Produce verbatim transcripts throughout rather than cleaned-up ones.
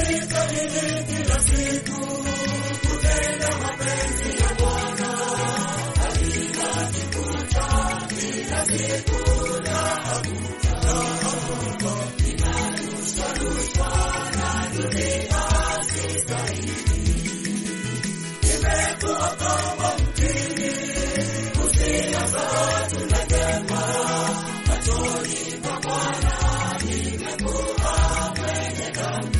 Najitahidi kila siku kutenda mapenzi ya Bwana, ninajikuta kila siku naanguka, ninarushwa na dunia sistahili. Nimekuwa kama mtini usiozaa tunda jema, machoni pa Bwana nimekuwa mwenye dhambi.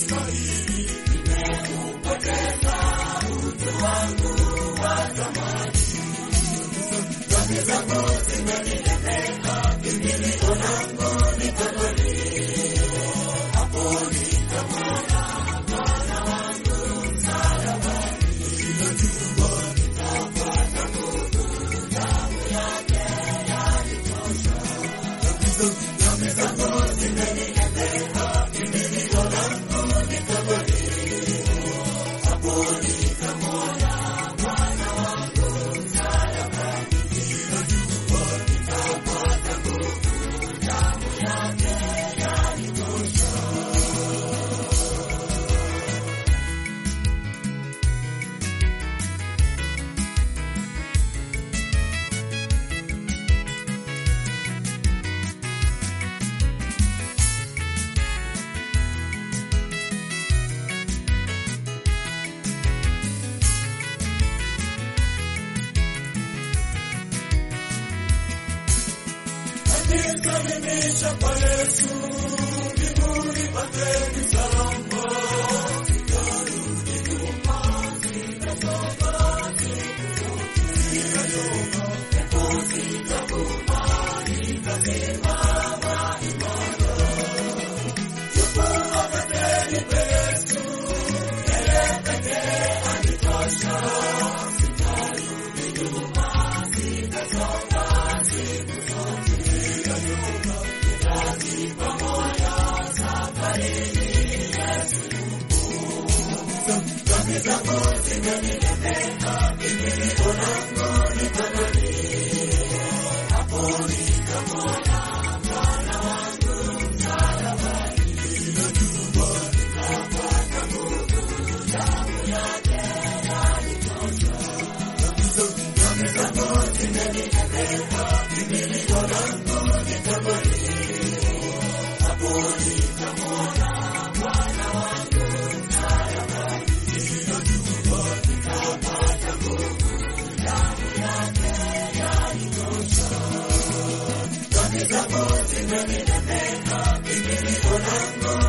Nimekupoteza utu wangu wa zamani, dhambi zangu zimeniteka, kimbilio langu ni kaburi. Hapo nitamwona Bwana wangu msalabani, ninajua nitapata nguvu, damu yake yanitosha. Dhambi zangu zimeniteka, kimbilio langu ni kaburi. Hapo nitamwona Bwana wangu msalabani, ninajua nitapata nguvu, damu yake yanitosha. Najisalimisha kwa Yesu, mbinguni pateni salama. Sitarudi nyuma, sitatoka siku zote. Sitachoka, pepo sitavuma, nitasimama imara. Yupo wakateni pe Yesu, yeye pekee anitosha. Sitarudi nyuma, sitatoka siku zote. Dhambi zangu zimeniteka, kimbilio langu ni kaburi. Hapo nitamwona Bwana wangu msalabani, ninajua nitapata nguvu, damu yake yanitosha. Dhambi zangu zimeniteka, kimbilio langu ni kaburi. Hapo nitamwona Bwana wangu msalabani, ninajua nitapata nguvu, damu yake yanitosha. Dhambi zangu zimeniteka, kimbilio langu